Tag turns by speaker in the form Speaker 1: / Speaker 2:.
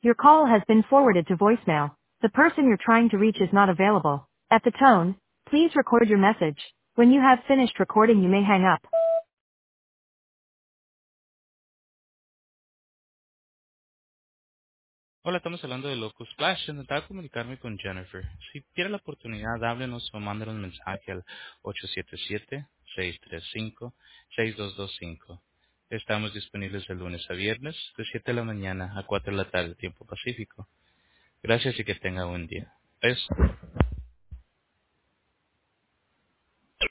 Speaker 1: Your call has been forwarded to voicemail. The person you're trying to reach is not available. At the tone, please record your message. When you have finished recording, you may hang up.
Speaker 2: Hola, estamos hablando de Locus Splash. Intentaba comunicarme con Jennifer. Si tiene la oportunidad, háblenos o mándenos un mensaje al 877-635-6225. Estamos disponibles de lunes a viernes, de 7 de la mañana a 4 de la tarde, tiempo pacífico. Gracias y que tenga buen día. Adiós.